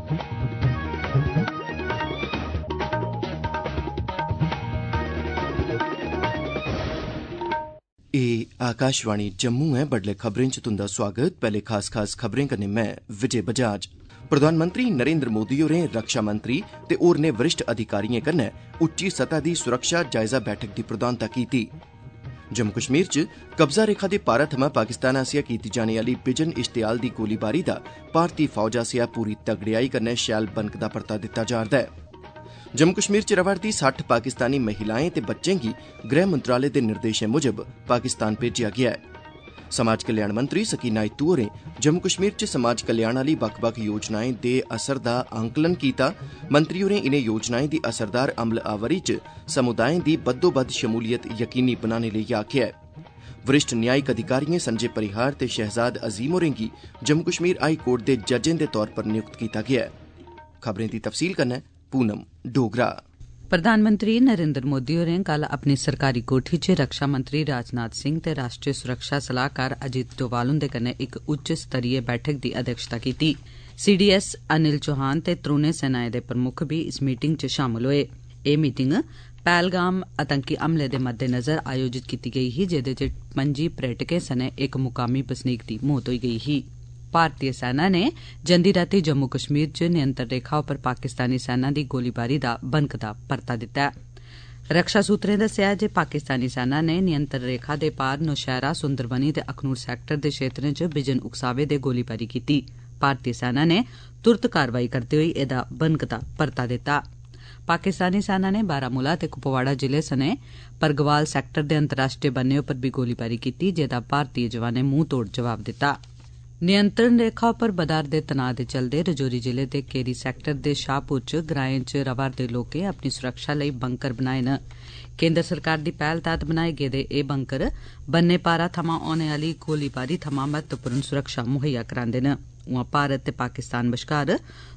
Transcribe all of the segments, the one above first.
आकाशवाणी जम्मू है। बडले खबरें च तुंदा स्वागत। पहले खास खबरें कन्नै मैं विजय बजाज। प्रधानमंत्री नरेंद्र मोदी होरें रक्षा मंत्री ते होरनें वरिष्ठ अधिकारियों कन्नै उच्ची सतह दी सुरक्षा जायजा बैठक दी प्रधानता कीती। जम्मू कश्मीर च कब्जा रेखा दे पारा थमां पाकिस्तान आसेआ कीती जाने आह्ली बिजन इश्तेयाल दी गोलीबारी दा भारतीय फौज आसेआ पूरी तगड़ेयाई कन्नै शैल बनकदा परता दित्ता जा'रदा है। जम्मू कश्मीर च रवा'रदी 60 पाकिस्तानी महिलाएं ते बच्चें गी गृह मंत्रालय दे निर्देशें मुजब पाकिस्तान भेजेआ गेआ है। समाज कल्याण मंत्री सकीना इत्तू होरें जम्मू कश्मीर च समाज कल्याण आह्ली बक्ख-बक्ख योजनाएं दे असर दा आंकलन कीता। मंत्री होरें इनें योजनाएं दी असरदार अमलआवरी च समुदायें दी बद्धोबद्ध शमूलियत यकीनी बनाने लेई आखेआ है। वरिष्ठ न्यायिक अधिकारिएं संजय परिहार ते शहजाद अजीम होरें गी जम्मू कश्मीर हाई कोर्ट दे जजें दे तौर पर नियुक्त कीता गेआ है। खबरें दी तफसील कन्नै पूनम डोगरा। प्रधानमंत्री नरेंद्र मोदी होरें कल अपनी सरकारी कोठी च रक्षा मंत्री राजनाथ सिंह ते राष्ट्रीय सुरक्षा सलाहकार अजीत डोवाल हुंदे कन्नै इक उच्च स्तरीय बैठक दी अध्यक्षता कीती। CDS अनिल चौहान ते त्रौनें सेनाएं दे प्रमुख बी इस मीटिंग च शामल होए। एह् मीटिंग पहलगाम आतंकी हमले दे मद्देनजर आयोजित कीती गेई ही, जेह्दे च 25 पर्यटकें सने इक मुकामी बसनीक दी मौत होई गेई ही। भारतीय सेना ने जंदी रातीं जम्मू कश्मीर च नियंत्रण रेखा उप्पर पाकिस्तानी सेना दी गोलीबारी दा बनकदा परता दित्ता ऐ। रक्षा सूत्रें दस्सेआ जे पाकिस्तानी सेना ने नियंत्रण रेखा दे पार नौशहरा, सुंदरबनी ते अखनूर सैक्टर दे क्षेत्रें च बिजन उकसावे दे गोलीबारी कीती। भारतीय सेना ने तुरत कारवाई करदे होई एह्दा बनकदा परता दित्ता। पाकिस्तानी सेना ने बारामूला ते कुपवाड़ा जिले सने परगवाल सैक्टर दे अंतर्राष्ट्रीय बन्ने उप्पर बी गोलीबारी कीती, जेह्दा भारतीय जवानें मूंह तोड़ जवाब दित्ता। नियंत्रण रेखा उप्पर बधा'रदे तनाऽ दे चलदे रजौरी जिले दे केरी सैक्टर दे शाहपुर च ग्राएं च रवा'रदे लोकें अपनी सुरक्षा लेई बंकर बनाए न। केंद्र सरकार दी पैह्ल तैह्त बनाए गेदे एह् बंकर बन्ने पारा थमां होने आह्ली गोलीबारी थमां महत्वपूर्ण सुरक्षा मुहैया करांदे न। उआं भारत ते पाकिस्तान बश्कार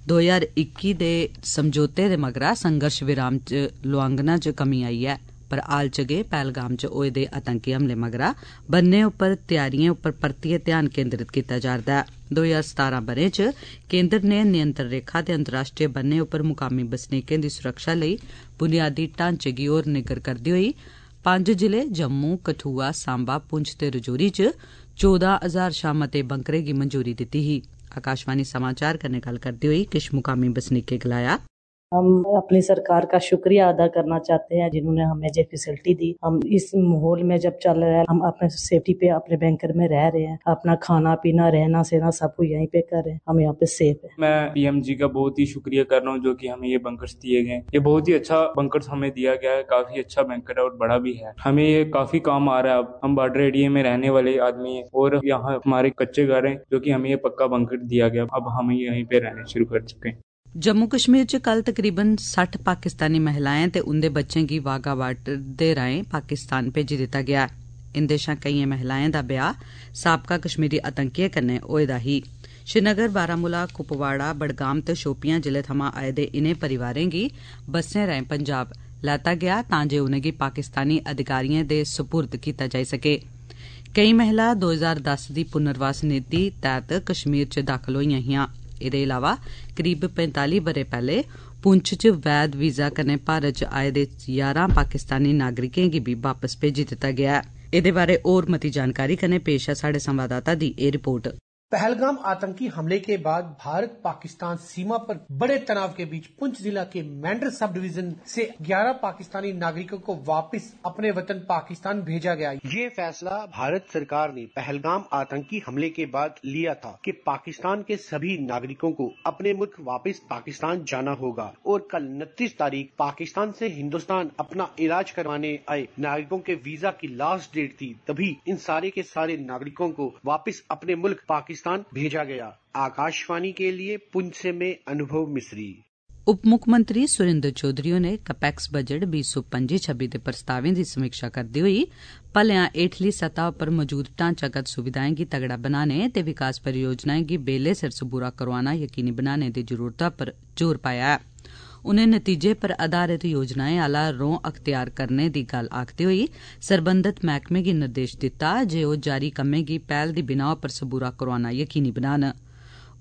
2021 दे समझौते दे मगरा संघर्ष विराम च लोआंगना च कमी आई ऐ, पर हाल च गै पहलगाम च होए दे आतंकी हमले मगरा बन्ने उप्पर तैयारिएं उप्पर परतियै ध्यान केंद्रित कीता जा'रदा ऐ। 2017 ब'रे च केंद्र ने नियंत्रण रेखा ते अंतर्राष्ट्रीय बन्ने उप्पर मुकामी बसनीकें दी सुरक्षा लेई बुनियादी ढांचे गी होर निग्गर करदे होई 5 जिले जम्मू, कठुआ, सांबा, पुंछ ते रजौरी च 14,000 शा मते बंकरें गी मंजूरी दित्ती ही। आकाशवाणी समाचार कन्नै गल्ल करदे होई किश मुकामी बसनीकें गलाया, हम अपनी सरकार का शुक्रिया अदा करना चाहते हैं जिन्होंने हमें ये फैसिलिटी दी। हम इस माहौल में जब चल रहे हैं, हम अपने सेफ्टी पे अपने बैंकर में रह रहे हैं, अपना खाना पीना रहना सहना सब कुछ यहीं पे कर रहे हैं, हम यहाँ पे सेफ है। मैं PMG का बहुत ही शुक्रिया कर रहा हूँ जो कि हमें ये बंकर्स दिए गए। ये बहुत ही अच्छा बंकर्स हमें दिया गया है, काफी अच्छा बंकर है और बड़ा भी है। हमें ये काफी काम आ रहा है। अब हम बॉर्डर एरिया में रहने वाले आदमी है और यहाँ हमारे कच्चे घर हैं जो कि हमें ये पक्का बंकर दिया गया। अब हम यहीं पे रहने शुरू कर चुके हैं। जम्मू कश्मीर च कल तकरीबन 60 पाकिस्तानी महिलाएं ते उंदे बच्चें गी वाघा बार्डर दे राएं पाकिस्तान भेजी दित्ता गेआ। इंदे शा केइयें महिलाएं दा ब्याह साबका कश्मीरी आतंकियें कन्नै होए दा ही। श्रीनगर, बारामूला, कुपवाड़ा, बडगाम ते शोपियां जिले थमां आए दे इनें परिवारें गी बस्सें राएं पंजाब लैता गेआ तां जे उनेंगी पाकिस्तानी अधिकारिएं दे सुपुर्द कीता जाई सके। केई महिलां 2010 दी पुनर्वास नीति तैह्त कश्मीर च दाखल होईयां हियां। एह्दे इलावा करीब 45 ब'रे पैह्ले पुंछ च वैध वीजा कन्नै भारत च आए दे 11 पाकिस्तानी नागरिकें गी बी वापस भेजी दित्ता गेआ ऐ। एह्दे बारै होर मती जानकारी कन्नै पेश है साढ़े संवाददाता दी एह् रिपोर्ट। पहलगाम आतंकी हमले के बाद भारत पाकिस्तान सीमा पर बड़े तनाव के बीच पुंछ जिला के मेंढर सब डिवीजन से 11 पाकिस्तानी नागरिकों को वापस अपने वतन पाकिस्तान भेजा गया। ये फैसला भारत सरकार ने पहलगाम आतंकी हमले के बाद लिया था कि पाकिस्तान के सभी नागरिकों को अपने मुल्क वापस पाकिस्तान जाना होगा और कल 29 तारीख पाकिस्तान से हिंदुस्तान अपना इलाज करवाने आए नागरिकों के वीजा की लास्ट डेट थी। तभी इन सारे के सारे नागरिकों को वापस अपने मुल्क पाकिस्तान भेजा गया। आकाशवाणी के लिए पुंछ से में अनुभव मिश्री। उप मुक्खमंत्री सुरेंद्र चौधरी होरें कैपेक्स बजट 2025-26 दे प्रस्तावें दी समीक्षा करदे होई भलेआं हेठली सतह उप्पर मौजूद ढांचागत सुविधाएं गी तगड़ा बनाने ते विकास परियोजनाएं गी बेल्ले सिर सबूरा करोआना यकीनी बनाने दी जरूरता पर जोर पाया ऐ। उनें नतीजे पर आधारित योजनाएं आला रौं अख्तियार करने दी गल्ल आखदे होई सरबंधत मैह्कमे गी निर्देश दित्ता जे ओह् जारी कम्में गी पैह्ल दी बिनाह उप्पर सबूरा करोआना यकीनी बनान।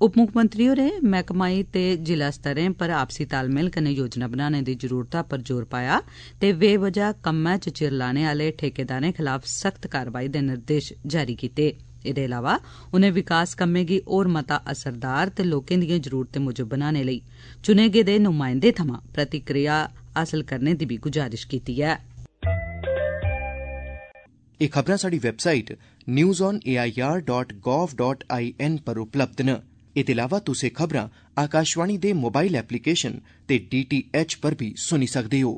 उप मुक्खमंत्री होरें मैहकमाई ते जिला स्तरें पर आपसी तालमेल कन्नै योजना बनाने दी जरूरता पर जोर पाया ते बेवजह कम्मै च चिर लाने आले ठेकेदारें खलाफ सख्त कारवाई दे निर्देश जारी कीते। एह्दे इलावा उनें विकास कम्में गी होर मता असरदार ते लोकें दिएं जरूरतें मूजब बनाने लेई चुने गेदे नुमाइंदें थमां प्रतिक्रिया हासल करने दी बी गुजारिश कीती ऐ। एह् खबरां साढ़ी वैबसाइट newsonair.gov.in पर उपलब्ध न। एह्दे इलावा तुस एह् खबरां आकाशवाणी दे मोबाइल एप्लीकेशन ते DTH पर बी सुनी सकदे हो।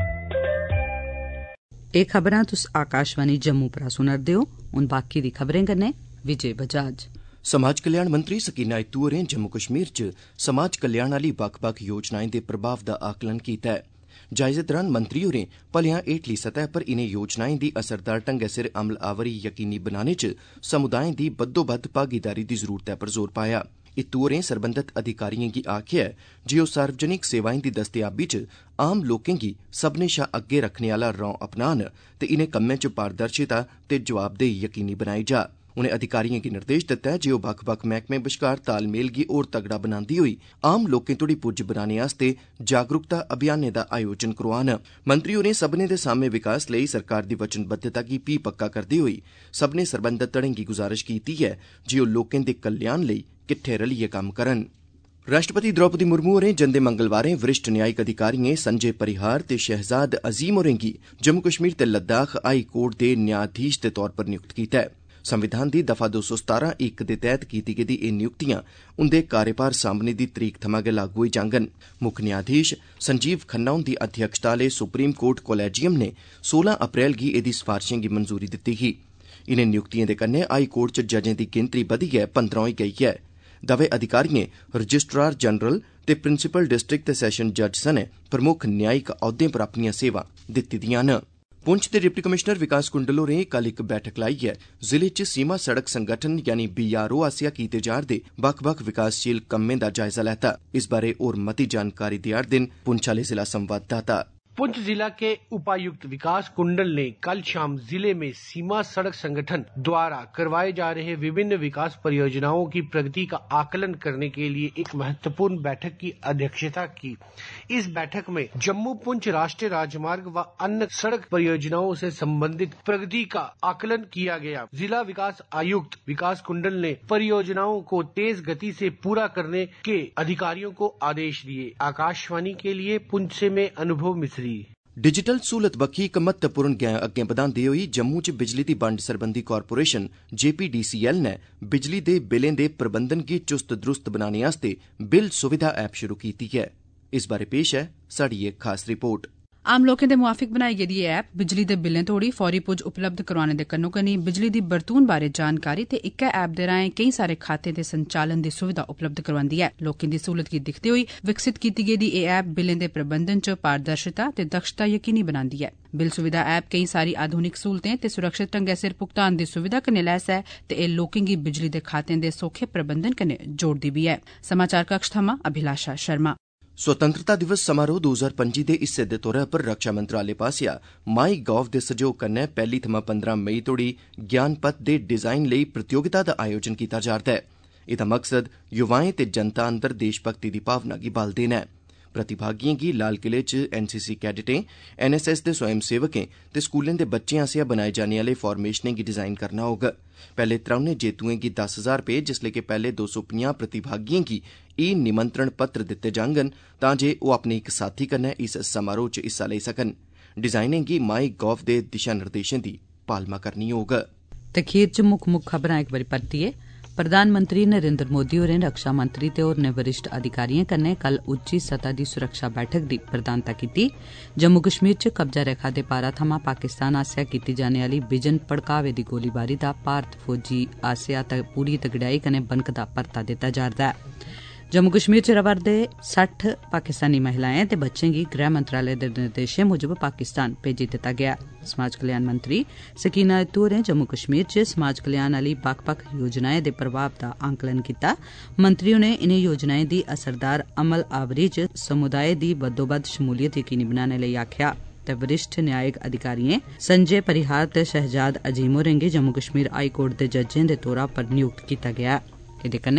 एह् खबरां तुस आकाशवाणी जम्मू परा सुना'रदे ओ। हुन बाकी दी खबरें कन्नै विजय बजाज। समाज कल्याण मंत्री सकीना इत्तू होरें जम्मू कश्मीर च समाज कल्याण आह्ली बक्ख-बक्ख योजनाएं दे प्रभाव दा आकलन कीता है। जायजे दौरान मंत्री होरें भलेआं हेठली सतह पर इनें योजनाएं दी असरदार ढंगै सिर अमलआवरी यकीनी बनाने च समुदायें दी बद्धोबद्ध भागीदारी दी जरूरतै पर जोर पाया। इत्तू होरें सरबंधत अधिकारिएं गी आखेआ जे ओह् सार्वजनिक सेवाएं दी दस्तयाबी च आम लोकें गी सब्भनें शा अग्गे रक्खने आह्ला रौं अपनान ते इनें कम्में च पारदर्शिता ते जवाबदेही यकीनी बनाई जा। उनें अधिकारिएं गी निर्देश दित्ता जे ओह् बक्ख-बक्ख मैह्कमें बश्कार तालमेल गी होर तगड़ा बनांदे होई आम लोकें तोड़ी पुज्ज बनाने आस्तै जागरूकता अभियानें दा आयोजन करोआन। मंत्री होरें सब्भनें दे सामे विकास लेई सरकार दी वचनबद्धता गी फ्ही पक्का करदे होई सब्भनें सरबंधत धड़ें गी गुजारिश कीती ऐ जे ओह् लोकें दे कल्याण लेई किट्ठे रलियै कम्म करन। राष्ट्रपति द्रौपदी मुर्मू होरें जंदे मंगलवारें वरिष्ठ न्यायिक अधिकारिएं संजय परिहार ते शहजाद अजीम होरें गी जम्मू कश्मीर ते लद्दाख हाई कोर्ट दे न्यायाधीश दे तौर पर नियुक्त कीता है। संविधान दी दफा 217(1) दे तैह्त कीती गेदी एह् नियुक्तियां उंदे कार्यभार सांभने दी तरीक थमां गै लागू होई जाङन। मुक्ख न्यायाधीश संजीव खन्ना हुंदी अध्यक्षता आह्ले सुप्रीम कोर्ट कोलेजियम ने 16 अप्रैल गी एह्दी सिफारशें गी मंजूरी दित्ती ही। इनें नियुक्तिएं दे कन्नै हाई कोर्ट च जजें दी गिनतरी बधियै 15 होई गेई ऐ। दवै अधिकारिएं रजिस्ट्रार जनरल ते प्रिंसिपल डिस्ट्रिक्ट ते सैशन जज सने प्रमुख न्यायिक औह्दें पर अपनियां सेवां दित्ती दिआं न। पुंछ दे डिप्टी कमिशनर विकास कुंडल होरें कल इक बैठक लाइयै जिले च सीमा सड़क संगठन यानी BRO आसेआ कीते जा'रदे बक्ख-बक्ख विकासशील कम्में दा जायजा लैता। इस बारै होर मती जानकारी देआ'रदे न पुंछ आह्ले जिला संवाददाता। पुंछ जिला के उपायुक्त विकास कुंडल ने कल शाम जिले में सीमा सड़क संगठन द्वारा करवाए जा रहे विभिन्न विकास परियोजनाओं की प्रगति का आकलन करने के लिए एक महत्वपूर्ण बैठक की अध्यक्षता की। इस बैठक में जम्मू पुंछ राष्ट्रीय राजमार्ग व अन्य सड़क परियोजनाओं से संबंधित प्रगति का आकलन किया गया। जिला विकास आयुक्त विकास कुंडल ने परियोजनाओं को तेज गति से पूरा करने के अधिकारियों को आदेश दिए। आकाशवाणी के लिए पुंछ से में अनुभव मिश्री। डिजिटल सहूलत बक्खी इक महत्वपूर्ण गैं अग्गें बधांदे होई जम्मू च बिजली दी बंड सरबंधी कारपोरेशन JPDCL ने बिजली दे बिलें दे प्रबंधन गी चुस्त दुरुस्त बनाने आस्तै बिल सुविधा ऐप शुरू कीती है। इस बारै पेश है साड़ी एक खास रिपोर्ट। आम लोकें दे मुआफिक बनाई गेदी एह् ऐप बिजली दे बिलें तोड़ी फौरी पुज्ज उपलब्ध करोआने दे कन्नो-कन्नी बिजली दी बरतून बारै जानकारी ते इक्कै ऐप दे राएं केई सारे खातें दे संचालन दी सुविधा उपलब्ध करोआंदी ऐ। लोकें दी सहूलत गी दिक्खदे होई विकसित कीती गेदी एह् ऐप बिलें दे प्रबंधन च पारदर्शिता ते दक्षता यकीनी बनांदी ऐ। बिल सुविधा ऐप केई सारी आधुनिक सहूलतें ते सुरक्षित ढंगै सिर भुगतान दी सुविधा कन्नै लैस ऐ ते एह् लोकें गी बिजली दे खातें दे सौखे प्रबंधन कन्नै जोड़दी बी ऐ। समाचार कक्ष थमां अभिलाषा शर्मा। स्वतंत्रता दिवस समारोह 2025 दे हिस्से दे तौरा पर रक्षा मंत्रालय पासेआ माई गॉव दे सैह्योग कन्नै 1 थमां 15 मई तोड़ी ज्ञानपथ दे डिजाइन लेई प्रतियोगिता दा आयोजन कीता जा'रदा ऐ। एह्दा मकसद युवाएं ते जनता अंदर देशभक्ति दी भावना गी बल देना ऐ। प्रतिभागिएं गी लाल किले च NCC कैडेटें, NSS दे स्वयंसेवकें ते स्कूलें दे बच्चें आसेआ बनाए जाने आह्ले फार्मेशनें गी डिजाइन करना होग। पैह्ले त्रौनें जेतुएं गी 10,000 रपेऽ जिसलै कि पैह्ले 250 प्रतिभागिएं गी निमंत्रण पत्र दित्ते जाङन तां जे ओह् अपने इक साथी कन्नै इस समारोह च हिस्सा लेई सकन। डिजाइनें गी माई गॉव दे दिशा निर्देशें दी पालमा करनी होग। ते खीर च मुक्ख खबरां इक बारी परतियै। प्रधानमंत्री नरेंद्र मोदी होरें रक्षा मंत्री ते होरनें वरिष्ठ अधिकारिएं कन्नै कल उच्ची सतह दी सुरक्षा बैठक दी प्रधानता कीती। जम्मू कश्मीर च कब्जा रेखा दे पारा थमां पाकिस्तान आसेआ कीती जाने आह्ली बिजन भड़कावे दी गोलीबारी दा भारत फौजी आसेआ पूरी तगड़ेयाई कन्नै बनकदा परता दित्ता जा'रदा ऐ। जम्मू कश्मीर च रवा'रदे 60 पाकिस्तानी महिलाएं ते बच्चें गी गृह मंत्रालय दे निर्देशें मुजब पाकिस्तान भेजी दित्ता गेआ। समाज कल्याण मंत्री सकीना इत्तू होरें जम्मू कश्मीर च समाज कल्याण आह्ली बक्ख-बक्ख योजनाएं दे प्रभाव दा आंकलन कीता। मंत्री होरें इनें योजनाएं दी असरदार अमल आवरी च समुदाय दी बद्धोबद्ध शमूलियत यकीनी बनाने लेई आखेआ ते वरिष्ठ न्यायिक अधिकारिएं संजय परिहार ते शहजाद अजीम होरें गी जम्मू कश्मीर हाई कोर्ट दे जजें दे तौरा पर नियुक्त कीता गेआ। एह्दे कन्नै गै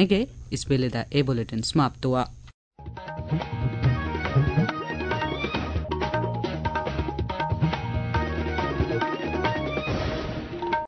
इस बेल्ले दा एह् बुलेटिन समाप्त होआ।